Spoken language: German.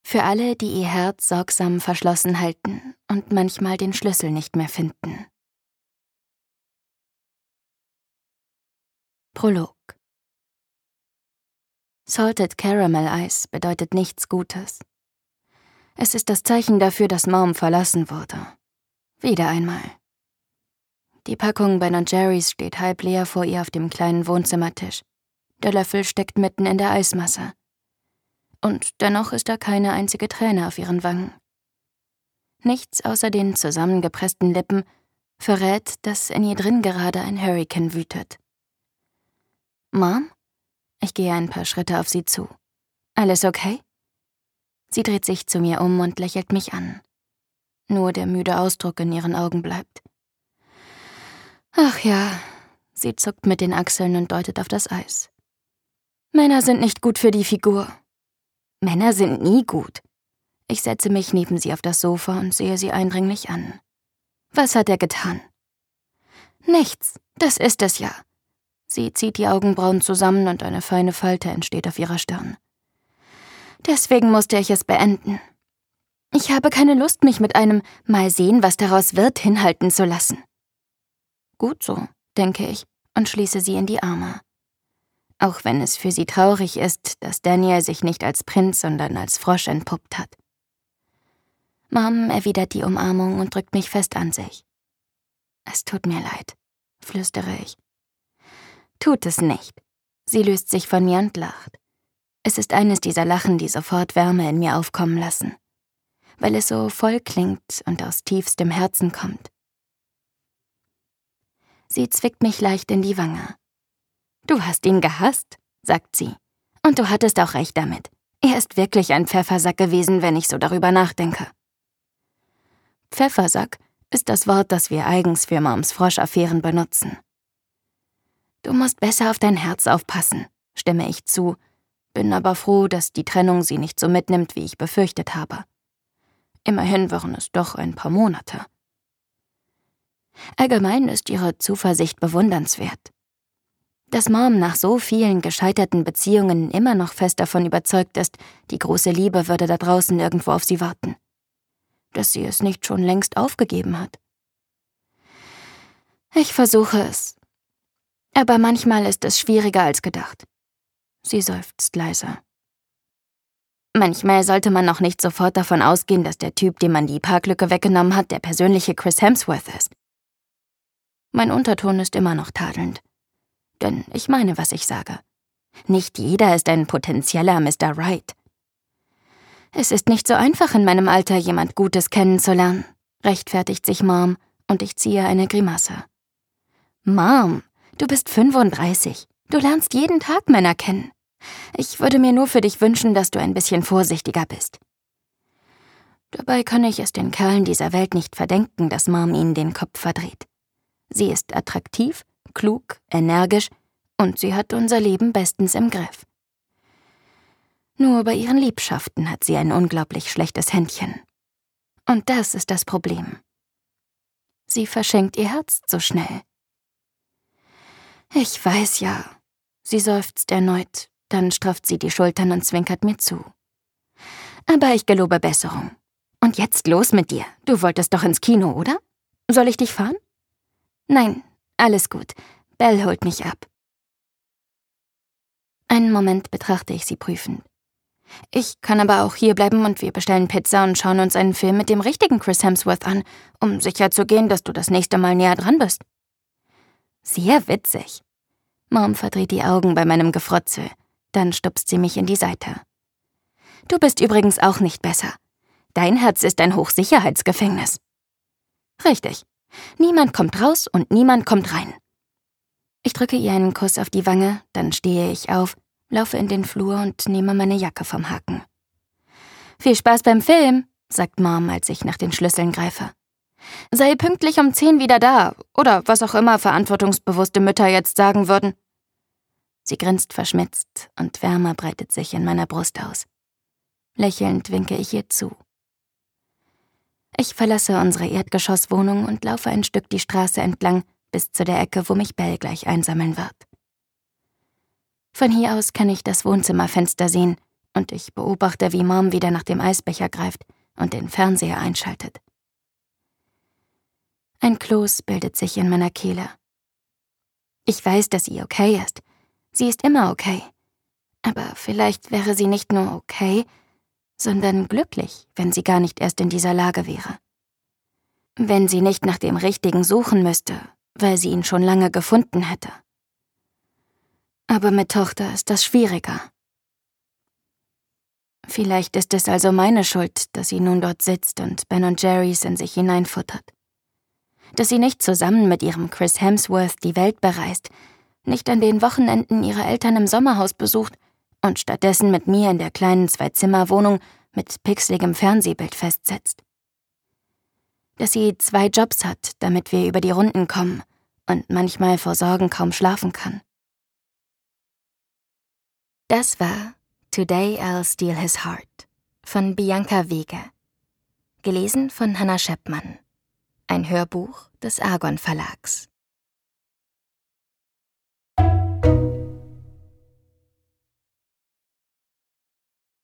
Für alle, die ihr Herz sorgsam verschlossen halten und manchmal den Schlüssel nicht mehr finden. Prolog. Salted Caramel Eis bedeutet nichts Gutes. Es ist das Zeichen dafür, dass Mom verlassen wurde. Wieder einmal. Die Packung Ben & Jerry's steht halb leer vor ihr auf dem kleinen Wohnzimmertisch. Der Löffel steckt mitten in der Eismasse. Und dennoch ist da keine einzige Träne auf ihren Wangen. Nichts außer den zusammengepressten Lippen verrät, dass in ihr drin gerade ein Hurrikan wütet. »Mom?« Ich gehe ein paar Schritte auf sie zu. »Alles okay?« Sie dreht sich zu mir um und lächelt mich an. Nur der müde Ausdruck in ihren Augen bleibt. »Ach ja«, sie zuckt mit den Achseln und deutet auf das Eis. »Männer sind nicht gut für die Figur.« »Männer sind nie gut.« Ich setze mich neben sie auf das Sofa und sehe sie eindringlich an. »Was hat er getan?« »Nichts, das ist es ja.« Sie zieht die Augenbrauen zusammen und eine feine Falte entsteht auf ihrer Stirn. »Deswegen musste ich es beenden. Ich habe keine Lust, mich mit einem »Mal sehen, was daraus wird« hinhalten zu lassen.« Gut so, denke ich, und schließe sie in die Arme. Auch wenn es für sie traurig ist, dass Daniel sich nicht als Prinz, sondern als Frosch entpuppt hat. Mom erwidert die Umarmung und drückt mich fest an sich. »Es tut mir leid«, flüstere ich. »Tut es nicht.« Sie löst sich von mir und lacht. Es ist eines dieser Lachen, die sofort Wärme in mir aufkommen lassen, weil es so voll klingt und aus tiefstem Herzen kommt. Sie zwickt mich leicht in die Wange. »Du hast ihn gehasst«, sagt sie. »Und du hattest auch recht damit. Er ist wirklich ein Pfeffersack gewesen, wenn ich so darüber nachdenke.« Pfeffersack ist das Wort, das wir eigens für Moms Froschaffären benutzen. »Du musst besser auf dein Herz aufpassen«, stimme ich zu, bin aber froh, dass die Trennung sie nicht so mitnimmt, wie ich befürchtet habe. Immerhin waren es doch ein paar Monate. Allgemein ist ihre Zuversicht bewundernswert. Dass Mom nach so vielen gescheiterten Beziehungen immer noch fest davon überzeugt ist, die große Liebe würde da draußen irgendwo auf sie warten. Dass sie es nicht schon längst aufgegeben hat. Ich versuche es. Aber manchmal ist es schwieriger als gedacht. Sie seufzt leise. Manchmal sollte man noch nicht sofort davon ausgehen, dass der Typ, dem man die Parklücke weggenommen hat, der persönliche Chris Hemsworth ist. Mein Unterton ist immer noch tadelnd. Denn ich meine, was ich sage. Nicht jeder ist ein potenzieller Mr. Right. Es ist nicht so einfach, in meinem Alter jemand Gutes kennenzulernen, rechtfertigt sich Mom, und ich ziehe eine Grimasse. Mom, du bist 35. Du lernst jeden Tag Männer kennen. Ich würde mir nur für dich wünschen, dass du ein bisschen vorsichtiger bist. Dabei kann ich es den Kerlen dieser Welt nicht verdenken, dass Mom ihnen den Kopf verdreht. Sie ist attraktiv, klug, energisch und sie hat unser Leben bestens im Griff. Nur bei ihren Liebschaften hat sie ein unglaublich schlechtes Händchen. Und das ist das Problem. Sie verschenkt ihr Herz zu schnell. Ich weiß ja. Sie seufzt erneut, dann strafft sie die Schultern und zwinkert mir zu. Aber ich gelobe Besserung. Und jetzt los mit dir. Du wolltest doch ins Kino, oder? Soll ich dich fahren? Nein, alles gut. Belle holt mich ab. Einen Moment betrachte ich sie prüfend. Ich kann aber auch hierbleiben und wir bestellen Pizza und schauen uns einen Film mit dem richtigen Chris Hemsworth an, um sicherzugehen, dass du das nächste Mal näher dran bist. Sehr witzig. Mom verdreht die Augen bei meinem Gefrotzel, dann stupst sie mich in die Seite. Du bist übrigens auch nicht besser. Dein Herz ist ein Hochsicherheitsgefängnis. Richtig. Niemand kommt raus und niemand kommt rein. Ich drücke ihr einen Kuss auf die Wange, dann stehe ich auf, laufe in den Flur und nehme meine Jacke vom Haken. Viel Spaß beim Film, sagt Mom, als ich nach den Schlüsseln greife. Sei pünktlich um 10 wieder da, oder was auch immer verantwortungsbewusste Mütter jetzt sagen würden. Sie grinst verschmitzt und Wärme breitet sich in meiner Brust aus. Lächelnd winke ich ihr zu. Ich verlasse unsere Erdgeschosswohnung und laufe ein Stück die Straße entlang bis zu der Ecke, wo mich Belle gleich einsammeln wird. Von hier aus kann ich das Wohnzimmerfenster sehen, und ich beobachte, wie Mom wieder nach dem Eisbecher greift und den Fernseher einschaltet. Ein Kloß bildet sich in meiner Kehle. Ich weiß, dass sie okay ist. Sie ist immer okay. Aber vielleicht wäre sie nicht nur okay, sondern glücklich, wenn sie gar nicht erst in dieser Lage wäre. Wenn sie nicht nach dem Richtigen suchen müsste, weil sie ihn schon lange gefunden hätte. Aber mit Tochter ist das schwieriger. Vielleicht ist es also meine Schuld, dass sie nun dort sitzt und Ben und Jerry's in sich hineinfuttert. Dass sie nicht zusammen mit ihrem Chris Hemsworth die Welt bereist, nicht an den Wochenenden ihre Eltern im Sommerhaus besucht und stattdessen mit mir in der kleinen Zwei-Zimmer-Wohnung mit pixeligem Fernsehbild festsetzt. Dass sie 2 Jobs hat, damit wir über die Runden kommen und manchmal vor Sorgen kaum schlafen kann. Das war Today I'll Steal His Heart von Bianca Wege. Gelesen von Hannah Scheppmann. Ein Hörbuch des Argon Verlags.